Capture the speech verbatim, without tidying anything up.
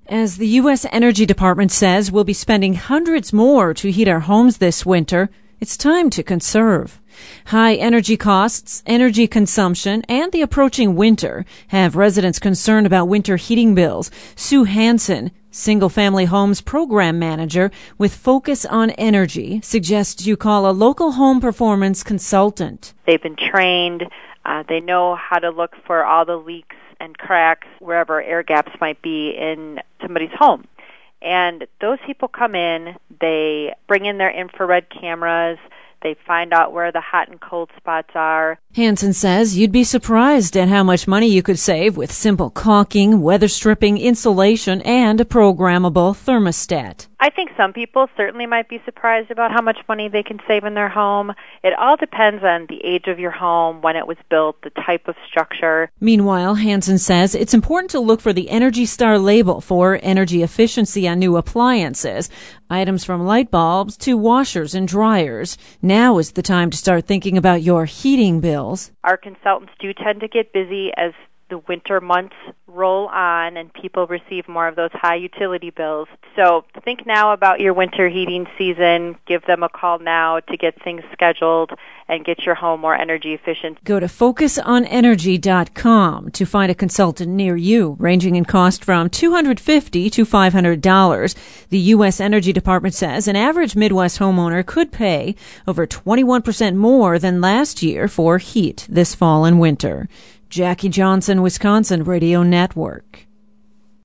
As the U S Energy Department says, we'll be spending hundreds more to heat our homes this winter. It's time to conserve. High energy costs, energy consumption, and the approaching winter have residents concerned about winter heating bills. Sue Hansen, single-family homes program manager with Focus on Energy, suggests you call a local home performance consultant. They've been trained. Uh, they know how to look for all the leaks and cracks wherever air gaps might be in somebody's home. And those people come in, they bring in their infrared cameras, they find out where the hot and cold spots are. Hansen says you'd be surprised at how much money you could save with simple caulking, weather stripping, insulation, and a programmable thermostat. I think some people certainly might be surprised about how much money they can save in their home. It all depends on the age of your home, when it was built, the type of structure. Meanwhile, Hansen says it's important to look for the Energy Star label for energy efficiency on new appliances, items from light bulbs to washers and dryers. Now is the time to start thinking about your heating bills. Our consultants do tend to get busy as the winter months roll on and people receive more of those high utility bills. So think now about your winter heating season. Give them a call now to get things scheduled and get your home more energy efficient. Go to focus on energy dot com to find a consultant near you, ranging in cost from two hundred fifty dollars to five hundred dollars. The U S Energy Department says an average Midwest homeowner could pay over twenty-one percent more than last year for heat this fall and winter. Jackie Johnson, Wisconsin Radio Network.